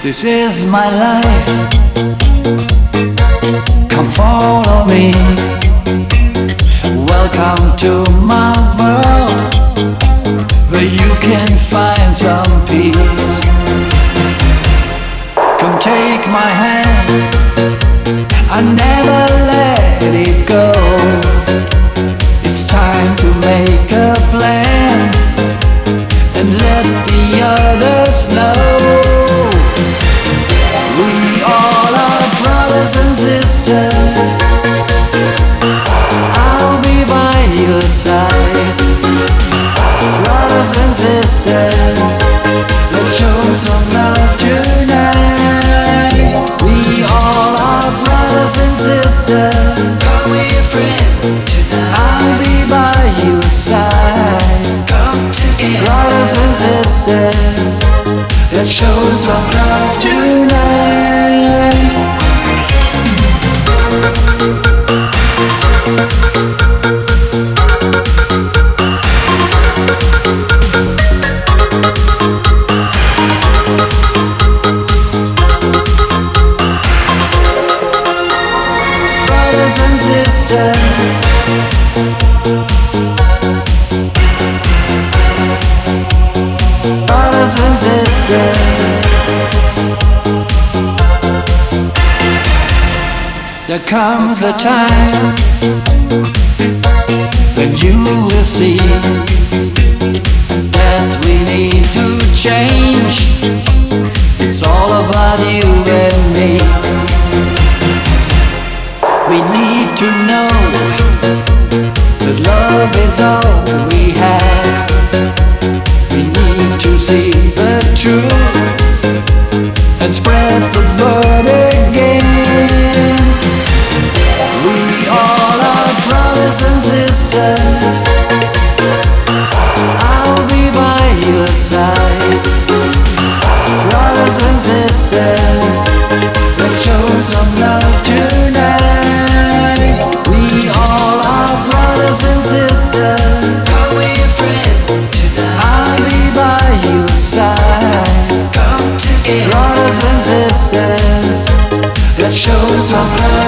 This is my life, come follow me. Welcome to my world, where you can find some peace. Come take my hand, I never let it go. It's time to make a plan and let the others know. We all are brothers and sisters, I'll be by your side. Brothers and sisters, let's show some love tonight. We all are brothers and sisters, Call me a friend tonight. I'll be by your side. Come together. Brothers and sisters, let's show some love tonight. Brothers and sisters, brothers and sisters, there comes a time when you will see that we need to change. It's all about you and me. We need to know that love is all we have. We need to see the truth and spread the word again. We all are brothers and sisters, I'll be by your side. Brothers and sisters, let's show some love tonight. We all are brothers and sisters, Call me a friend tonight. I'll be by your side. Come together. Brothers and sisters, let's show some love.